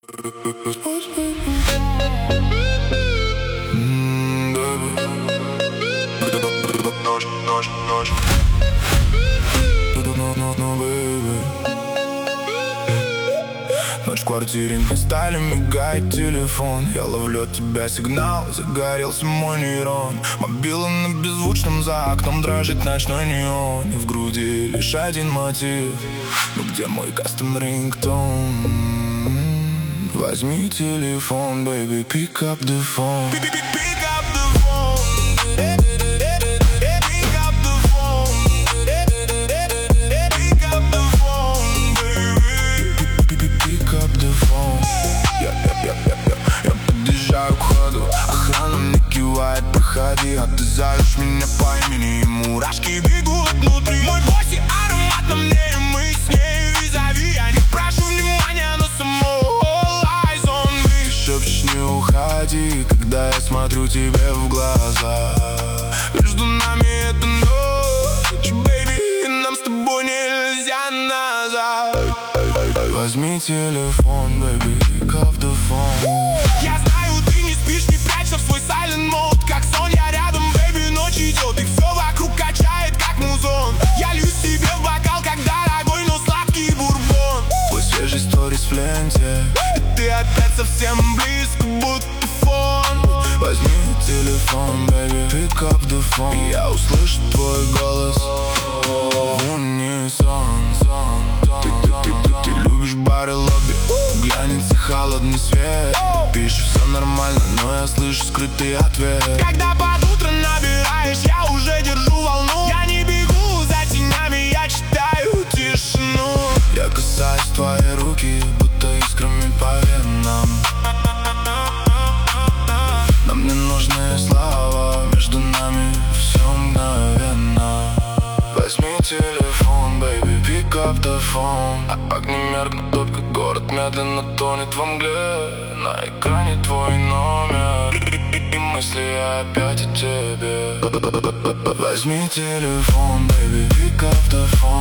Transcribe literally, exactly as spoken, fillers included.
Ночь в квартире, не стали мигать телефон. Я ловлю от тебя сигнал, загорелся мой нейрон. Мобила на беззвучном, за окном дрожит ночной неон. И в груди лишь один мотив: ну где мой кастом рингтон? Возьми телефон, baby, pick up the phone. Pick up the phone. Pick up the phone. Pick up the phone, baby. Pick up the phone. Я, я, я, я, я, я подъезжаю к ходу, охрана мне кивает: проходи. А ты зовешь меня по имени, и мурашки бегут внутри. Мой босс и аромат на мне, и мы с ней визави. Я не прошу внимания, но самого eyes on me. Ты шепчешь: не уходи, когда я смотрю тебе в глаза. Между нами это ночь, baby, и нам с тобой нельзя назад. Возьми телефон, baby, pick up the phone. Я знаю, ты не спишь, не прячься в свой silent mode. Как сон, я рядом, baby, ночь идет, и все вокруг качает, как музон. Я лью себе в бокал, как дорогой, но сладкий бурбон. Твой свежий сторис в ленте, и ты опять совсем близко, будто фон. Возьми телефон, baby, pick up the phone. И я услышу твой голос в унисон. Ты, ты, ты, ты, ты любишь бары, лобби, глянется холодный свет. Пишешь: все нормально, но я слышу скрытый ответ. Когда под утро набираешь, я уже держу волну. Я не бегу за тенями, я читаю тишину. Я касаюсь твоей руки, будто искрами по венам. Нам не нужны слова, между нами все мгновенно. Возьми телефон, baby, pick up the phone. Огни меркнут, только город медленно тонет во мгле. На экране твой номер, и мысли опять о тебе. Возьми телефон, baby, pick up the phone.